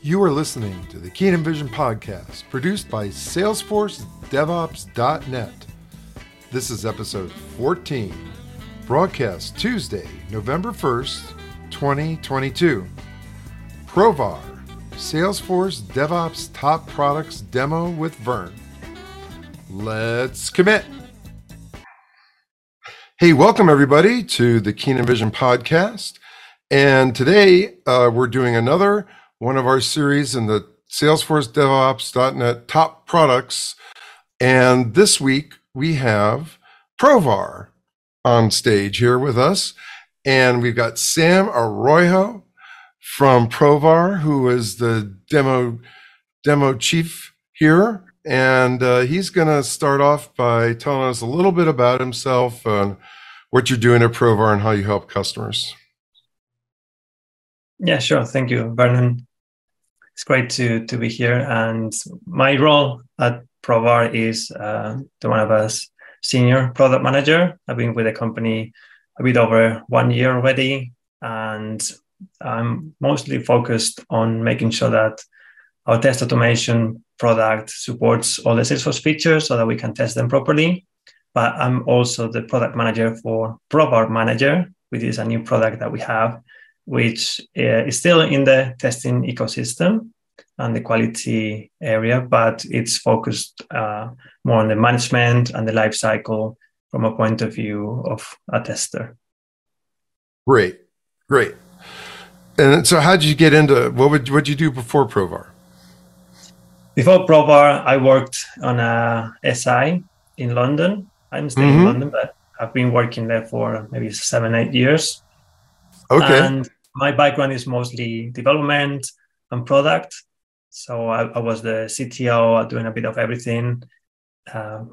You are listening to the Keenan Vision podcast, produced by SalesforceDevOps.net. This is episode 14, broadcast Tuesday, November 1st, 2022. Provar, Salesforce DevOps Top Products Demo with Vern. Let's commit. Hey, welcome everybody to the Keenan Vision podcast. And today we're doing another one of our series in the SalesforceDevOps.net top products. And this week we have Provar on stage here with us. And we've got Sam Arroyo from Provar, who is the demo chief here. And he's going to start off by telling us a little bit about himself and what you're doing at Provar and how you help customers. Yeah, sure. Thank you, Vernon. It's great to be here. And my role at Provar is the one of us senior product manager. I've been with the company a bit over 1 year already, and I'm mostly focused on making sure that our test automation product supports all the Salesforce features so that we can test them properly. But I'm also the product manager for Provar Manager, which is a new product that we have, which is still in the testing ecosystem and the quality area, but it's focused more on the management and the life cycle from a point of view of a tester. Great. And so how did you get into, what'd you do before Provar? Before Provar, I worked on a SI in London. I'm still in London, but I've been working there for maybe 7-8 years. Okay. And my background is mostly development and product. So I was the CTO doing a bit of everything. But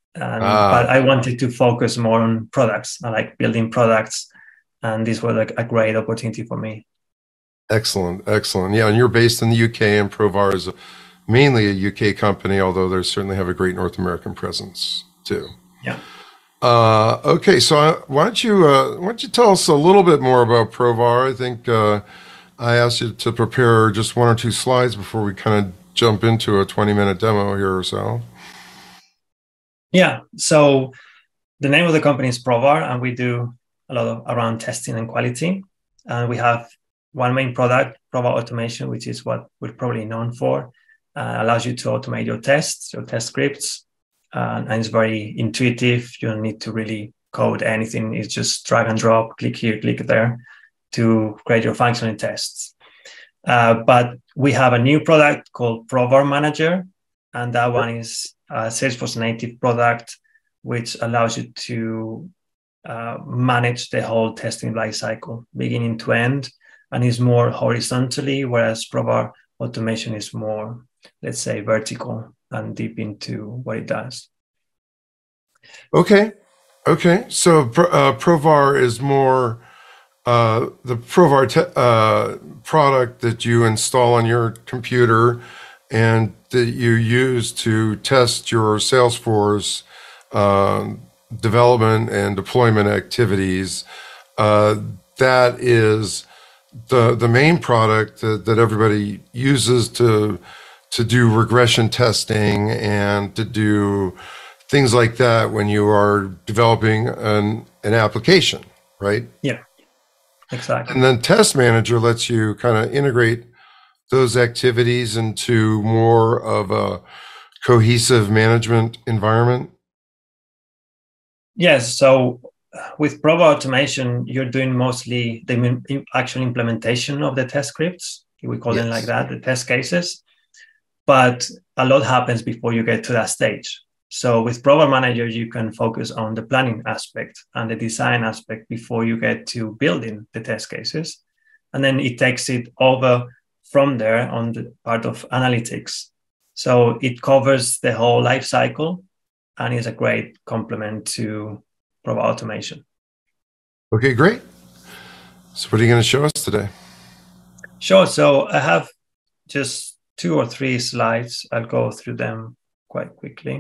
I wanted to focus more on products. I like building products. And this was a great opportunity for me. Excellent. Yeah, and you're based in the UK, and Provar is mainly a UK company, although they certainly have a great North American presence too. Yeah. Okay, so why don't you tell us a little bit more about Provar? I think I asked you to prepare just 1 or 2 slides before we kind of jump into a 20-minute demo here or so. Yeah, so the name of the company is Provar, and we do a lot around testing and quality. And we have one main product, Provar Automation, which is what we're probably known for. Allows you to automate your tests, your test scripts. And it's very intuitive. You don't need to really code anything. It's just drag and drop, click here, click there to create your functioning tests. But we have a new product called Provar Manager, and that one is a Salesforce native product, which allows you to manage the whole testing lifecycle, beginning to end, and is more horizontally, whereas Provar Automation is more, let's say, vertical and deep into what it does. Okay. So Provar is more the Provar product that you install on your computer and that you use to test your Salesforce development and deployment activities. That is the main product that everybody uses to do regression testing and to do things like that when you are developing an application, right? Yeah, exactly. And then Test Manager lets you kind of integrate those activities into more of a cohesive management environment. Yes, so with Provar Automation, you're doing mostly the actual implementation of the test scripts. We call them like that, the test cases. But a lot happens before you get to that stage. So with Provar Manager, you can focus on the planning aspect and the design aspect before you get to building the test cases. And then it takes it over from there on the part of analytics. So it covers the whole life cycle and is a great complement to Provar Automation. Okay, great. So what are you going to show us today? Sure. So I have just 2 or 3 slides. I'll go through them quite quickly.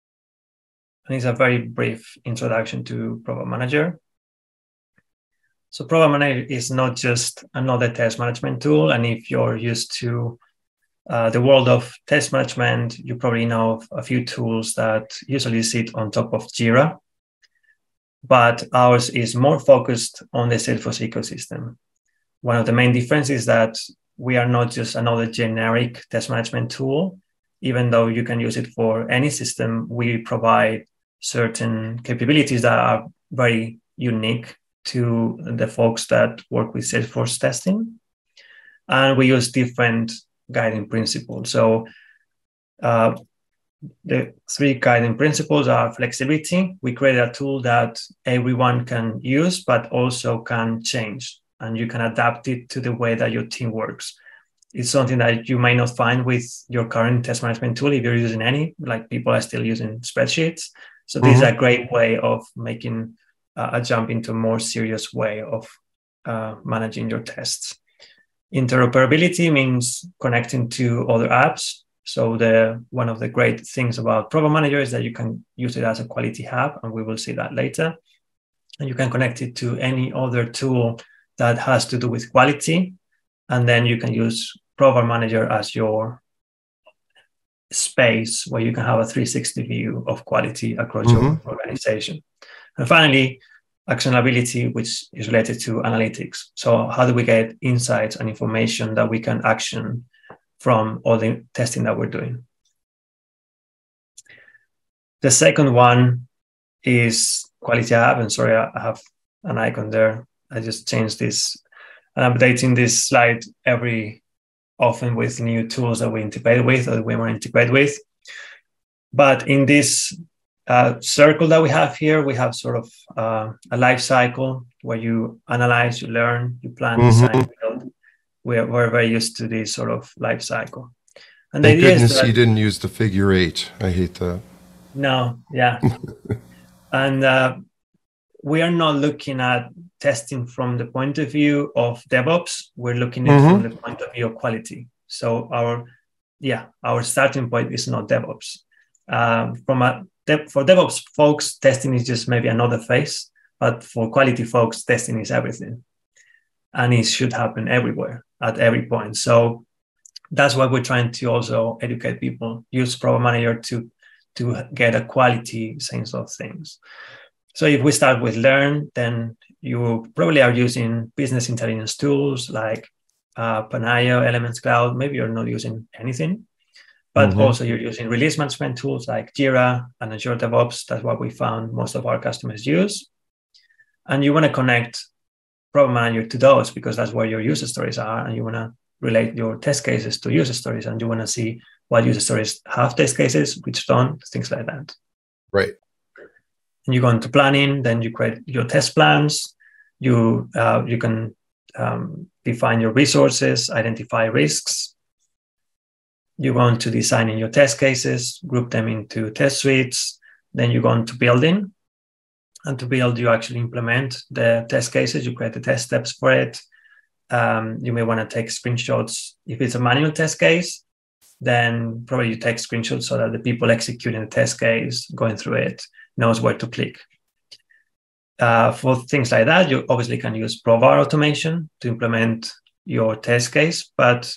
And it's a very brief introduction to Provar Manager. So Program Manager is not just another test management tool. And if you're used to the world of test management, you probably know of a few tools that usually sit on top of Jira, but ours is more focused on the Salesforce ecosystem. One of the main differences is that we are not just another generic test management tool. Even though you can use it for any system, we provide certain capabilities that are very unique to the folks that work with Salesforce testing. And we use different guiding principles. So the three guiding principles are flexibility. We created a tool that everyone can use, but also can change, and you can adapt it to the way that your team works. It's something that you might not find with your current test management tool if you're using any, like people are still using spreadsheets. So this is a great way of making a jump into a more serious way of managing your tests. Interoperability means connecting to other apps. So one of the great things about Program Manager is that you can use it as a quality hub, and we will see that later. And you can connect it to any other tool that has to do with quality. And then you can use Program Manager as your space where you can have a 360 view of quality across your organization. And finally, actionability, which is related to analytics. So how do we get insights and information that we can action from all the testing that we're doing? The second one is Quality Hub. And sorry, I have an icon there. I just changed this. I'm updating this slide every often with new tools that we integrate with or that we want to integrate with. But in this circle that we have here, we have sort of a life cycle where you analyze, you learn, you plan, design, build. We're very used to this sort of life cycle. And thank goodness you didn't use the figure 8. I hate that. No, yeah. And we are not looking at testing from the point of view of DevOps. We're looking at it from the point of view of quality. So our starting point is not DevOps. For DevOps folks, testing is just maybe another phase, but for quality folks, testing is everything. And it should happen everywhere at every point. So that's why we're trying to also educate people, use Program Manager to get a quality sense of things. So if we start with Learn, then you probably are using business intelligence tools like Panayo, Elements Cloud. Maybe you're not using anything, but also you're using release management tools like Jira and Azure DevOps. That's what we found most of our customers use. And you want to connect Program Manager to those because that's where your user stories are, and you want to relate your test cases to user stories, and you want to see what user stories have test cases, which don't, things like that. Right. And you go into planning, then you create your test plans. You can define your resources, identify risks. You go into designing your test cases, group them into test suites. Then you go into building. And to build, you actually implement the test cases. You create the test steps for it. You may want to take screenshots. If it's a manual test case, then probably you take screenshots so that the people executing the test case, going through it, knows where to click. For things like that, you obviously can use Provar automation to implement your test case, but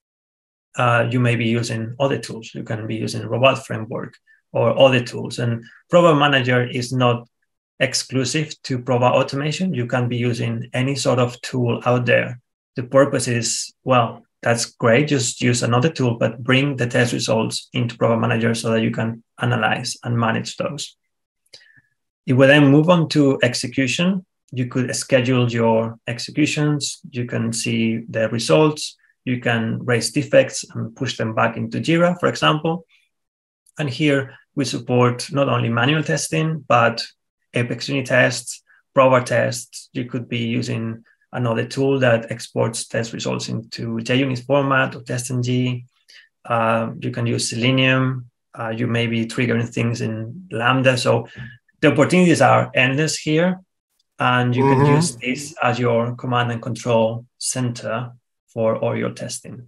you may be using other tools. You can be using Robot Framework or other tools. And Provar Manager is not exclusive to Provar automation. You can be using any sort of tool out there. The purpose is, well, that's great. Just use another tool, but bring the test results into Provar Manager so that you can analyze and manage those. If we then move on to execution, you could schedule your executions. You can see the results. You can raise defects and push them back into Jira, for example. And here we support not only manual testing, but Apex unit tests, Provar tests. You could be using another tool that exports test results into JUnit format or TestNG. You can use Selenium. You may be triggering things in Lambda. So the opportunities are endless here. And you can use this as your command and control center for all your testing.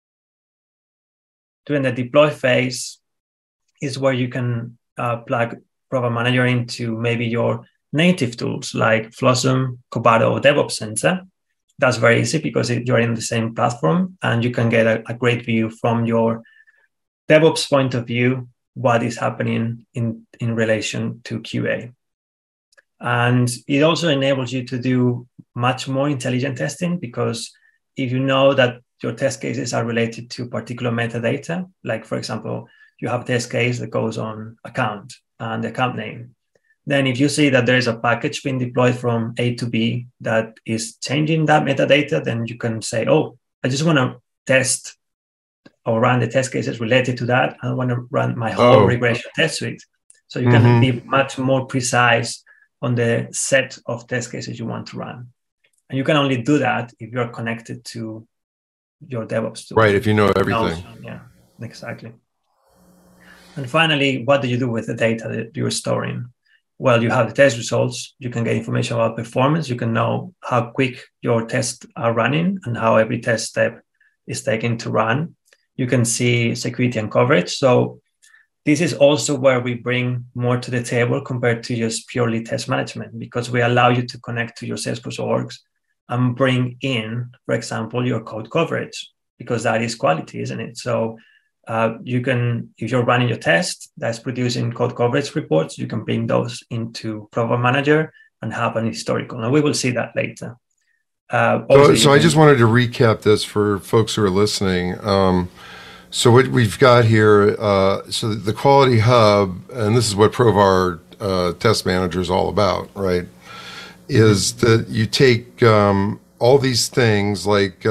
During the deploy phase is where you can plug Program Manager into maybe your native tools like Flossum, Cobado, or DevOps Center. That's very easy because you're in the same platform and you can get a great view from your DevOps point of view, what is happening in relation to QA. And it also enables you to do much more intelligent testing, because if you know that your test cases are related to particular metadata, like for example, you have a test case that goes on account and the account name. Then if you see that there is a package being deployed from A to B that is changing that metadata, then you can say, oh, I just want to test or run the test cases related to that. I want to run my whole regression test suite. So you can be much more precise on the set of test cases you want to run. And you can only do that if you're connected to your DevOps tool. Right, if you know everything. Yeah, exactly. And finally, what do you do with the data that you're storing? Well, you have the test results. You can get information about performance. You can know how quick your tests are running and how every test step is taken to run. You can see security and coverage. So this is also where we bring more to the table compared to just purely test management, because we allow you to connect to your Salesforce orgs and bring in, for example, your code coverage, because that is quality, isn't it? So you can, if you're running your test that's producing code coverage reports, you can bring those into Provar Manager and have an historical. And we will see that later. So I just wanted to recap this for folks who are listening. So what we've got here, so the Quality Hub, and this is what Provar Test Manager is all about, right? Is that you take all these things like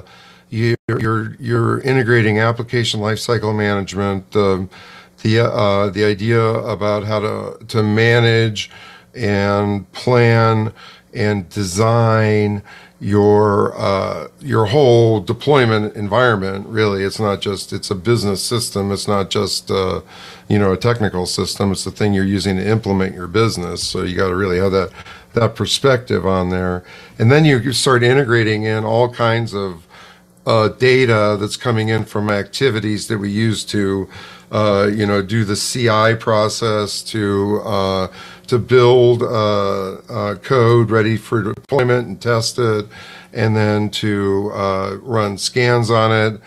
you're integrating application lifecycle management, the idea about how to manage and plan and design your whole deployment environment. Really, it's a business system. It's not just a technical system. It's the thing you're using to implement your business. So you got to really have that perspective on there. And then you start integrating in all kinds of data that's coming in from activities that we use to do the CI process, to build code ready for deployment and test it, and then to run scans on it,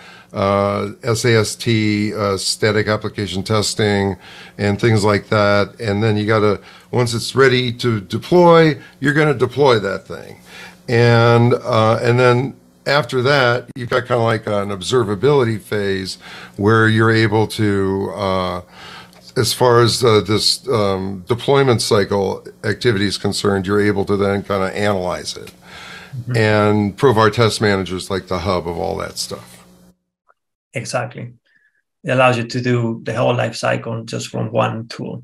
SAST, static application testing, and things like that. And then you got to, once it's ready to deploy, you're going to deploy that thing. And then after that, you've got kind of like an observability phase where you're able to, as far as this deployment cycle activity is concerned, you're able to then kind of analyze it. Mm-hmm. And Provar Test Manager is like the hub of all that stuff. Exactly. It allows you to do the whole life cycle just from one tool.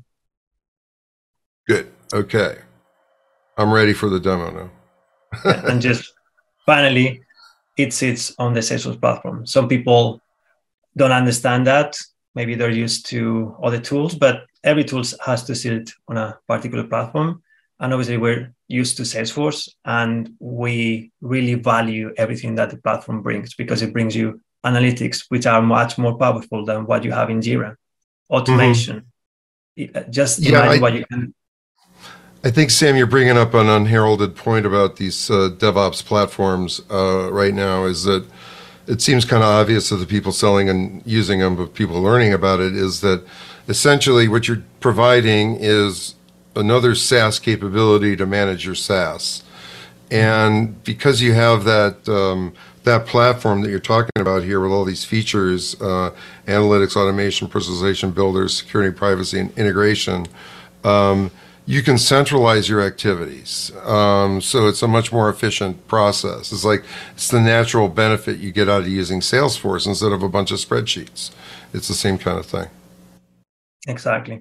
Good. Okay. I'm ready for the demo now. And just finally, it sits on the Salesforce platform. Some people don't understand that. Maybe they're used to other tools, but every tool has to sit on a particular platform. And obviously, we're used to Salesforce, and we really value everything that the platform brings, because it brings you analytics, which are much more powerful than what you have in Jira. Automation. Mm-hmm. Imagine what you can. I think, Sam, you're bringing up an unheralded point about these DevOps platforms right now, is that it seems kind of obvious to the people selling and using them, but people learning about it, is that essentially what you're providing is another SaaS capability to manage your SaaS. And because you have that platform that you're talking about here with all these features, analytics, automation, personalization, builders, security, privacy, and integration, you can centralize your activities. So it's a much more efficient process. It's the natural benefit you get out of using Salesforce instead of a bunch of spreadsheets. It's the same kind of thing. Exactly.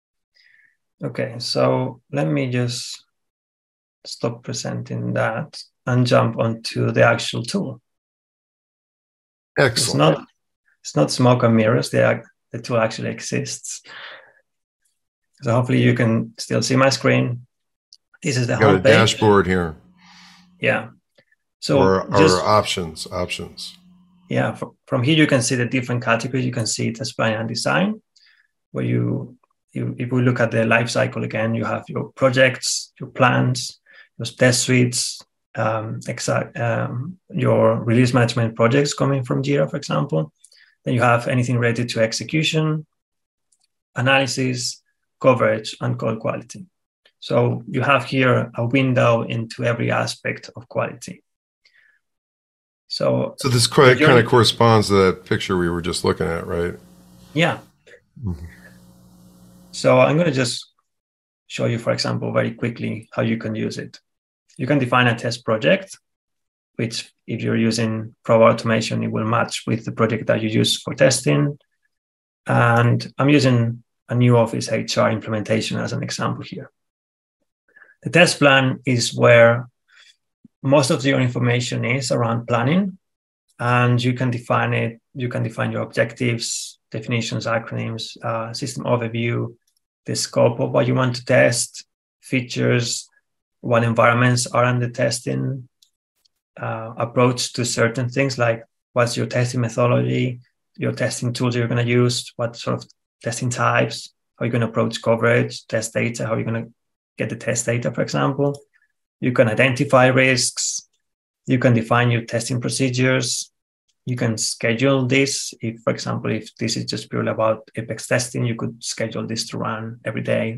Okay, so let me just stop presenting that and jump onto the actual tool. Excellent. It's not smoke and mirrors. The tool actually exists. So hopefully you can still see my screen. This is the homepage. Got a dashboard here. Yeah. So or options. Yeah. From here you can see the different categories. You can see test planning and design, where you if we look at the life cycle again, you have your projects, your plans, your test suites, your release management projects coming from Jira, for example. Then you have anything related to execution, analysis, coverage, and code quality. So you have here a window into every aspect of quality. So this kind of corresponds to that picture we were just looking at, right? Yeah. Mm-hmm. So I'm going to just show you, for example, very quickly how you can use it. You can define a test project, which if you're using Provar Automation, it will match with the project that you use for testing. And I'm using a new Office HR implementation as an example here. The test plan is where most of your information is around planning, and you can define it. You can define your objectives, definitions, acronyms, system overview, the scope of what you want to test, features, what environments are under testing, approach to certain things like what's your testing methodology, your testing tools you're going to use, what sort of testing types, how you're going to approach coverage, test data, how you're going to get the test data, for example. You can identify risks. You can define your testing procedures. You can schedule this. If, for example, if this is just purely about Apex testing, you could schedule this to run every day.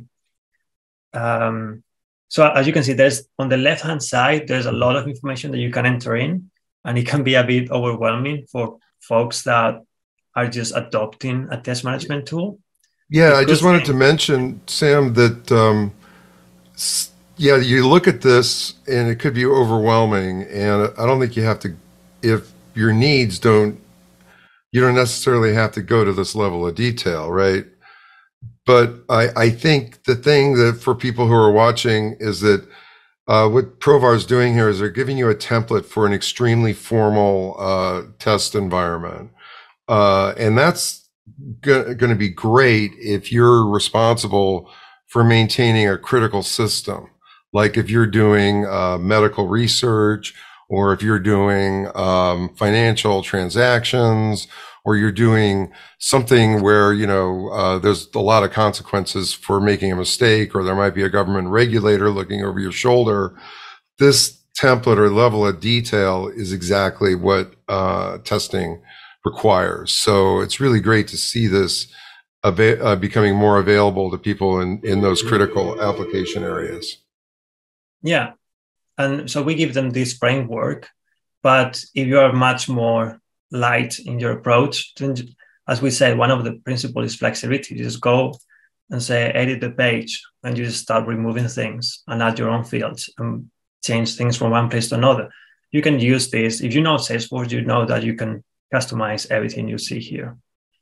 So as you can see, there's on the left-hand side, there's a lot of information that you can enter in, and it can be a bit overwhelming for folks that are just adopting a test management tool. Yeah, I just wanted to mention, Sam, that you look at this and it could be overwhelming, and I don't think you have to, if your needs you don't necessarily have to go to this level of detail, right? But I think the thing that for people who are watching is that what Provar is doing here is they're giving you a template for an extremely formal test environment. And that's going to be great if you're responsible for maintaining a critical system. Like if you're doing medical research, or if you're doing financial transactions, or you're doing something where, there's a lot of consequences for making a mistake, or there might be a government regulator looking over your shoulder. This template or level of detail is exactly what testing requires. So it's really great to see this becoming more available to people in those critical application areas. Yeah. And so we give them this framework, but if you are much more light in your approach, then, as we said, one of the principles is flexibility. You just go and say, edit the page, and you just start removing things and add your own fields and change things from one place to another. You can use this. If you know Salesforce, you know that you can customize everything you see here.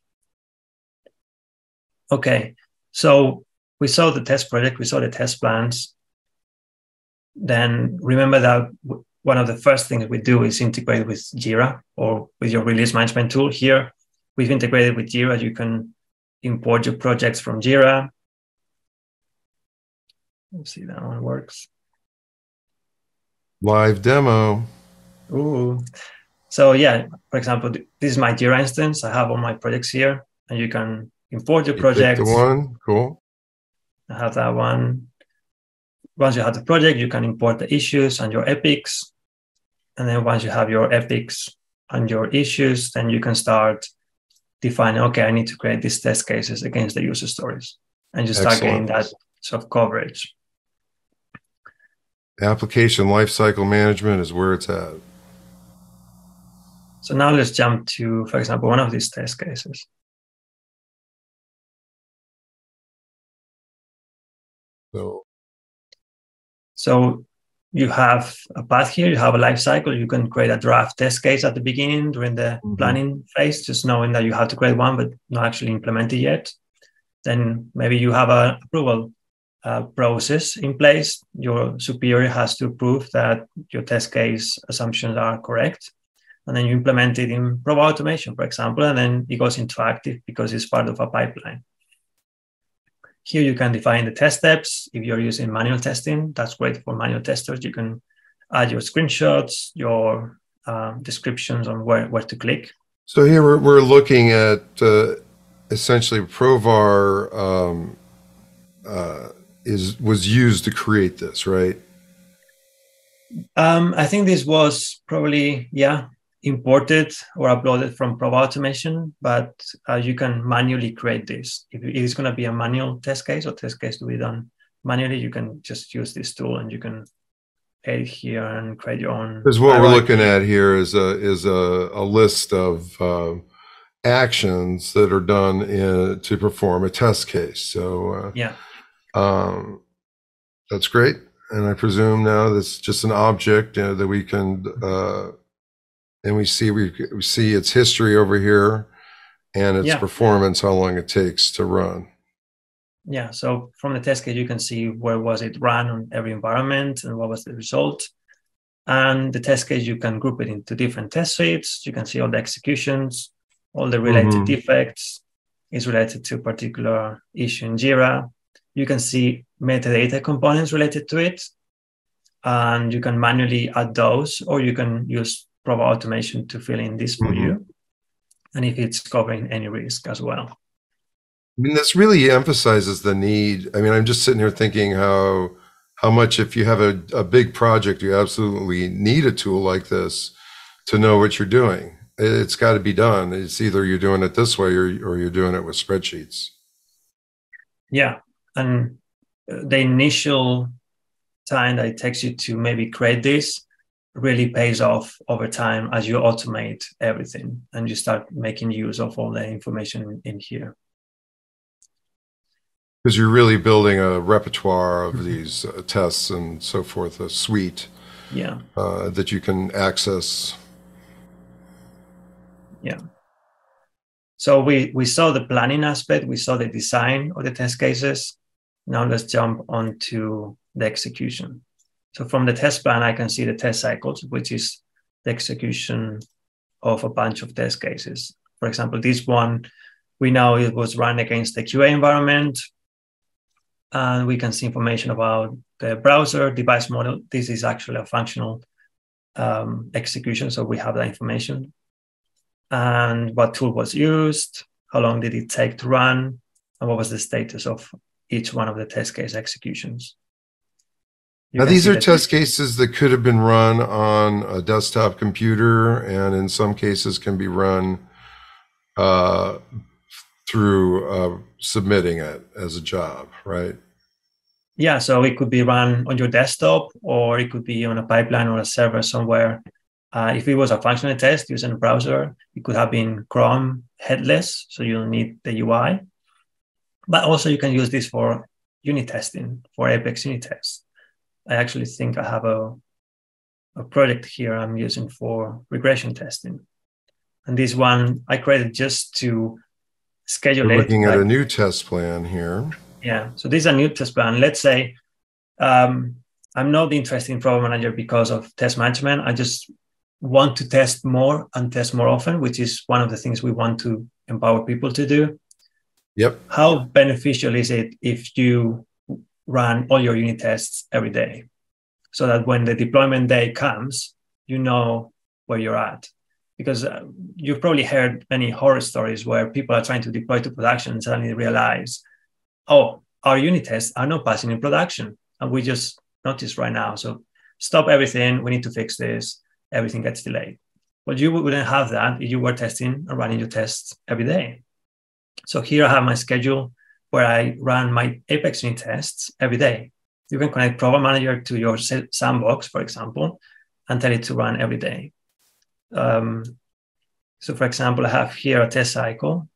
Okay, so we saw the test project, we saw the test plans. Then remember that one of the first things we do is integrate with Jira or with your release management tool. Here, we've integrated with Jira. You can import your projects from Jira. Let's see, that one works. Live demo. Ooh. So yeah, for example, this is my Jira instance. I have all my projects here, and you can import your projects. Pick the one, cool. I have that one. Once you have the project, you can import the issues and your epics. And then once you have your epics and your issues, then you can start defining, okay, I need to create these test cases against the user stories. And you start getting that sort of coverage. Application lifecycle management is where it's at. So now let's jump to, for example, one of these test cases. So you have a path here, you have a life cycle. You can create a draft test case at the beginning during the planning phase, just knowing that you have to create one, but not actually implement it yet. Then maybe you have an approval process in place. Your superior has to prove that your test case assumptions are correct. And then you implement it in Provar Automation, for example, and then it goes into active because it's part of a pipeline. Here you can define the test steps. If you're using manual testing, that's great for manual testers. You can add your screenshots, your descriptions on where to click. So here we're looking at essentially Provar was used to create this, right? I think this was probably, imported or uploaded from Prova Automation, but you can manually create this. If it is going to be a manual test case or test case to be done manually, you can just use this tool and you can edit here and create your own. Because what we're looking at here is a list of actions that are done to perform a test case. So that's great. And I presume now that's just an object that we can, and we see its history over here and its performance, how long it takes to run. Yeah, so from the test case, you can see where was it run on every environment and what was the result. And the test case, you can group it into different test suites. You can see all the executions, all the related defects is related to a particular issue in Jira. You can see metadata components related to it, and you can manually add those, or you can use Prova Automation to fill in this for you, and if it's covering any risk as well. I mean, this really emphasizes the need. I mean, I'm just sitting here thinking how much, if you have a big project, you absolutely need a tool like this to know what you're doing. It's got to be done. It's either you're doing it this way or you're doing it with spreadsheets. Yeah, and the initial time that it takes you to maybe create this really pays off over time as you automate everything and you start making use of all the information in here. Because you're really building a repertoire of these tests and so forth, a suite that you can access. Yeah. So we saw the planning aspect, we saw the design of the test cases. Now let's jump on to the execution. So from the test plan, I can see the test cycles, which is the execution of a bunch of test cases. For example, this one, we know it was run against the QA environment. And we can see information about the browser, device model. This is actually a functional execution, so we have that information. And what tool was used, how long did it take to run, and what was the status of each one of the test case executions. Now, these are test cases that could have been run on a desktop computer, and in some cases can be run through submitting it as a job, right? Yeah, so it could be run on your desktop, or it could be on a pipeline or a server somewhere. If it was a functional test using a browser, it could have been Chrome headless, so you don't need the UI. But also you can use this for unit testing, for Apex unit tests. I actually think I have a project here I'm using for regression testing. And this one I created just to schedule it. Looking at a new test plan here. Yeah, so this is a new test plan. Let's say I'm not interested in Prova Manager because of test management. I just want to test more and test more often, which is one of the things we want to empower people to do. Yep. How beneficial is it if you run all your unit tests every day so that when the deployment day comes, you know where you're at? Because you've probably heard many horror stories where people are trying to deploy to production and suddenly realize, oh, our unit tests are not passing in production. And we just noticed right now. So stop everything. We need to fix this. Everything gets delayed. Well, you wouldn't have that if you were testing and running your tests every day. So here I have my schedule where I run my Apex unit tests every day. You can connect Prova Manager to your sandbox, for example, and tell it to run every day. So for example, I have here a test cycle.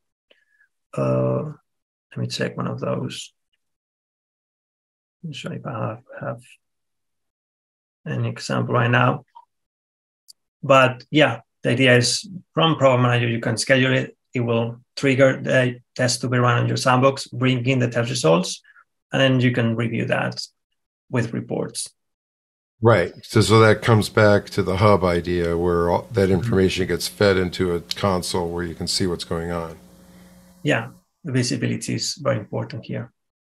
Let me check one of those. I'm sure if I have an example right now. But yeah, the idea is from Prova Manager, you can schedule it. It will trigger the test to be run on your sandbox, bring in the test results, and then you can review that with reports. Right. So that comes back to the hub idea where all that information gets fed into a console where you can see what's going on. Yeah, visibility is very important here.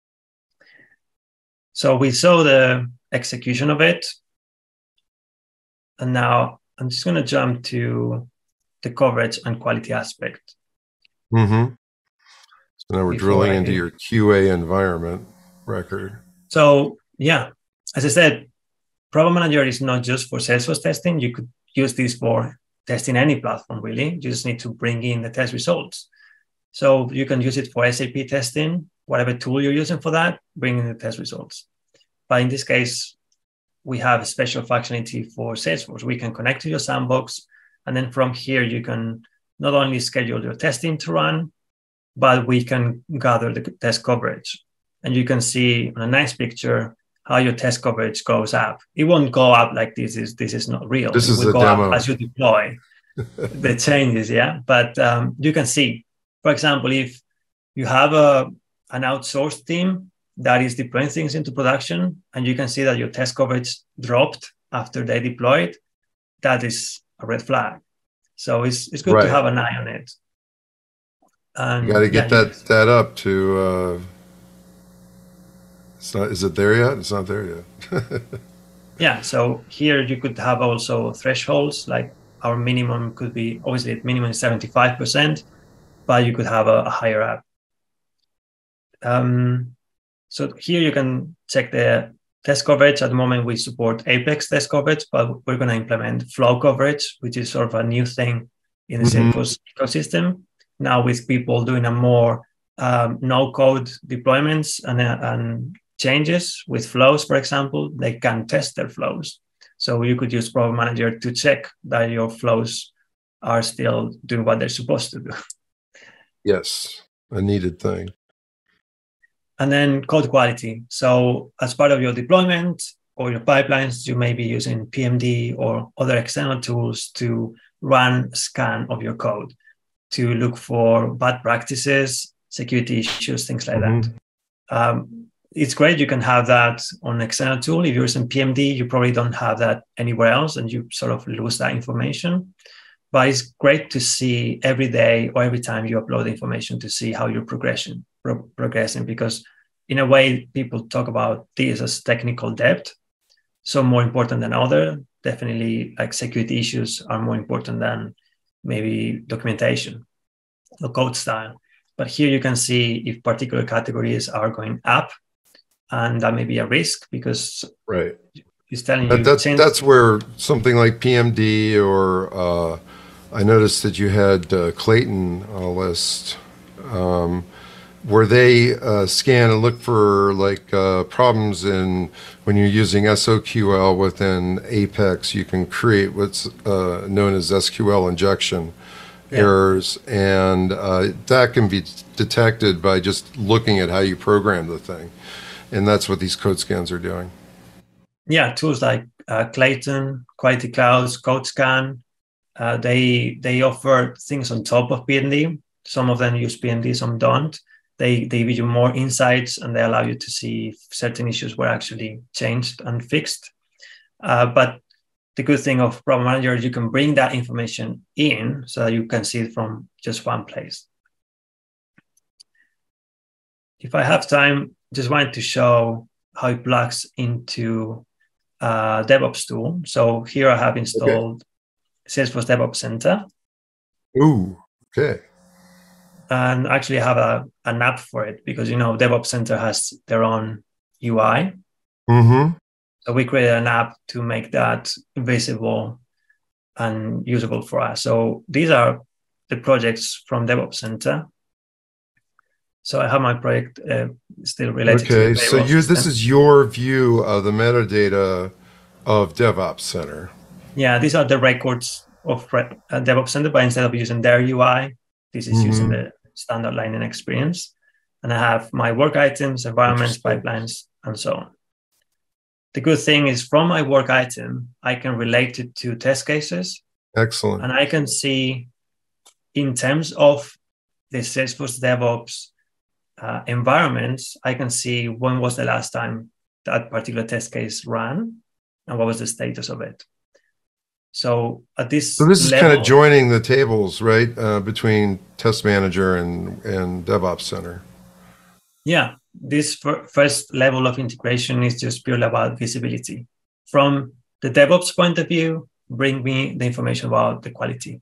So we saw the execution of it. And now I'm just going to jump to the coverage and quality aspect. Mm-hmm. So now we're drilling into your QA environment. record. So yeah, as I said, Program Manager is not just for Salesforce testing. You could use this for testing any platform, really. You just need to bring in the test results. So you can use it for SAP testing, whatever tool you're using for that, bring in the test results. But in this case, we have a special functionality for Salesforce. We can connect to your sandbox. And then from here, you can not only schedule your testing to run, but we can gather the test coverage. And you can see on a nice picture how your test coverage goes up. It won't go up like this is not real. This it is will a go demo. up as you deploy the changes, yeah. But you can see, for example, if you have an outsourced team that is deploying things into production, and you can see that your test coverage dropped after they deployed, that is a red flag. So it's good to have an eye on it. And you got to get that up to. It's not. Is it there yet? It's not there yet. Yeah. So here you could have also thresholds. Like our minimum could be, obviously minimum is 75%, but you could have a higher up. So here you can check the test coverage. At the moment, we support Apex test coverage, but we're going to implement flow coverage, which is sort of a new thing in the Salesforce ecosystem. Now with people doing a more no-code deployments and changes with flows, for example, they can test their flows. So you could use Program Manager to check that your flows are still doing what they're supposed to do. Yes, a needed thing. And then code quality. So as part of your deployment or your pipelines, you may be using PMD or other external tools to run a scan of your code to look for bad practices, security issues, things like that. It's great. You can have that on an external tool. If you're using PMD, you probably don't have that anywhere else and you sort of lose that information. But it's great to see every day or every time you upload information to see how you're progressing, because in a way, people talk about this as technical debt. Some more important than other. Definitely like security issues are more important than maybe documentation or code style. But here you can see if particular categories are going up, and that may be a risk because it's telling you. That's where something like PMD or I noticed that you had Clayton on a list where they scan and look for like problems in when you're using SOQL within Apex. You can create what's known as SQL injection errors, and that can be detected by just looking at how you program the thing, and that's what these code scans are doing. Yeah, tools like Clayton, Quality Clouds, CodeScan, they offer things on top of PMD. Some of them use PMD, some don't. They give you more insights and they allow you to see if certain issues were actually changed and fixed. But the good thing of Program Manager is you can bring that information in so that you can see it from just one place. If I have time, just wanted to show how it plugs into DevOps tool. So here I have installed Salesforce DevOps Center. Ooh, okay. And actually I have an app for it because, DevOps Center has their own UI. So we created an app to make that visible and usable for us. So these are the projects from DevOps Center. So I have my project still related to the so this is your view of the metadata of DevOps Center. Yeah, these are the records of DevOps Center, but instead of using their UI, this is using the standard Lightning experience. And I have my work items, environments, pipelines, and so on. The good thing is from my work item, I can relate it to test cases. Excellent. And I can see in terms of the Salesforce DevOps environments, I can see when was the last time that particular test case ran and what was the status of it. So at this is level, kind of joining the tables, right, between Test Manager and DevOps Center. Yeah, this first level of integration is just purely about visibility. From the DevOps point of view, bring me the information about the quality.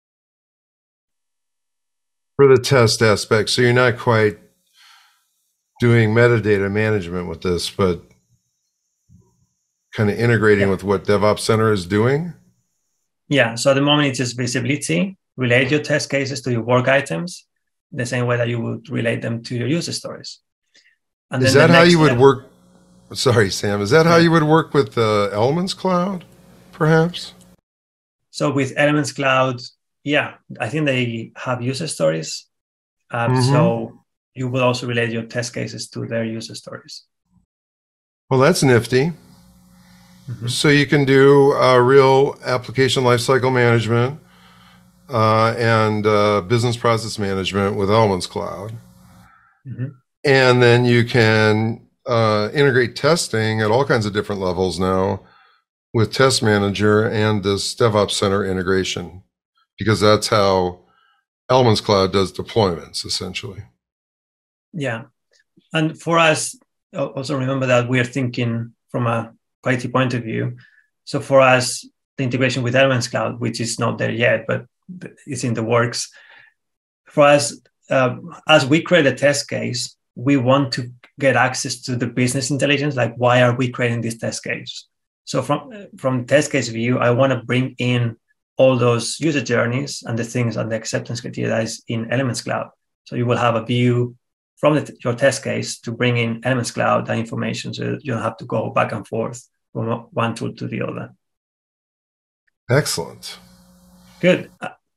For the test aspect, so you're not quite doing metadata management with this, but kind of integrating with what DevOps Center is doing? Yeah. So at the moment, it's just visibility. Relate your test cases to your work items the same way that you would relate them to your user stories. And is that how you would work? Sorry, Sam. Is that how you would work with Elements Cloud, perhaps? So with Elements Cloud, yeah, I think they have user stories. So you will also relate your test cases to their user stories. Well, that's nifty. So you can do real application lifecycle management and business process management with Elements Cloud. And then you can integrate testing at all kinds of different levels now with Test Manager and this DevOps Center integration, because that's how Elements Cloud does deployments, essentially. Yeah. And for us, also remember that we are thinking from a quality point of view. So for us, the integration with Elements Cloud, which is not there yet, but it's in the works. For us, as we create a test case, we want to get access to the business intelligence, like why are we creating this test case? So from test case view, I want to bring in all those user journeys and the things and the acceptance criteria that is in Elements Cloud. So you will have a view from your test case to bring in Elements Cloud, that information, so you don't have to go back and forth from one tool to the other. Excellent. Good.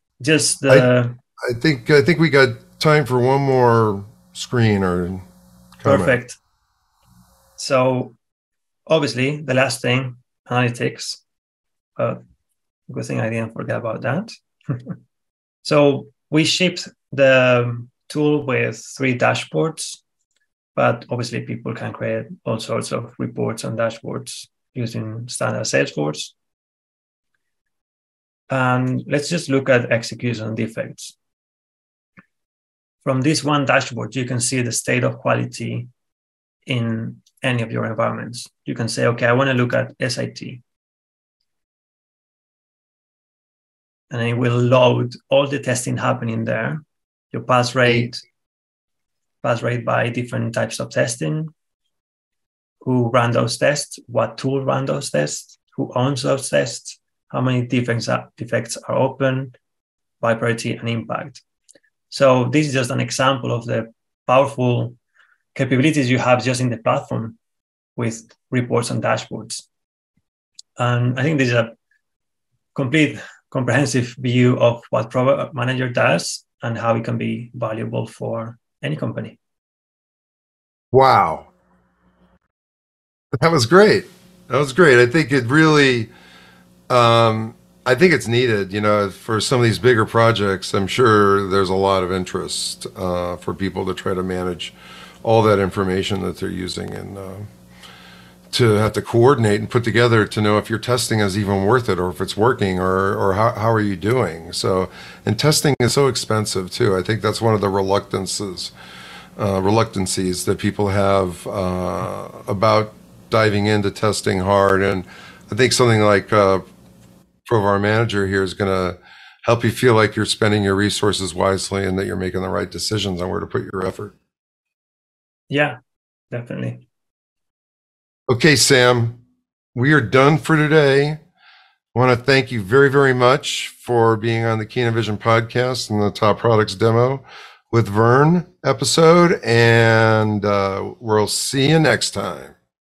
I think we got time for one more screen or comment. Perfect. So obviously the last thing, analytics. Good thing I didn't forget about that. So we shipped the tool with 3 dashboards, but obviously people can create all sorts of reports and dashboards using standard Salesforce. And let's just look at execution defects. From this one dashboard, you can see the state of quality in any of your environments. You can say, okay, I want to look at SIT. And it will load all the testing happening there, your pass rate by different types of testing, who ran those tests, what tool ran those tests, who owns those tests, how many defects are open, by priority and impact. So this is just an example of the powerful capabilities you have just in the platform with reports and dashboards. And I think this is a complete comprehensive view of what Product Manager does and how it can be valuable for any company. Wow. That was great. I think it really, I think it's needed, for some of these bigger projects. I'm sure there's a lot of interest for people to try to manage all that information that they're using and to have to coordinate and put together to know if your testing is even worth it or if it's working or how are you doing. So, and testing is so expensive too. I think that's one of the reluctancies that people have about diving into testing hard. And I think something like Provar Manager here is going to help you feel like you're spending your resources wisely and that you're making the right decisions on where to put your effort. Yeah, definitely. Okay, Sam, we are done for today. I want to thank you very, very much for being on the Keen Vision podcast and the Top Products Demo with Vern episode, and we'll see you next time.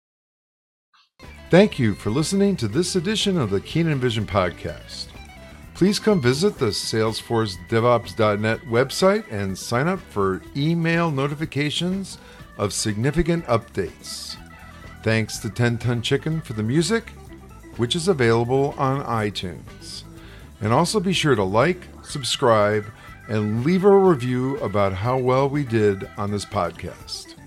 Thank you for listening to this edition of the Keen Vision podcast. Please come visit the SalesforceDevOps.net website and sign up for email notifications of significant updates. Thanks to 10 Ton Chicken for the music, which is available on iTunes. And also be sure to like, subscribe, and leave a review about how well we did on this podcast.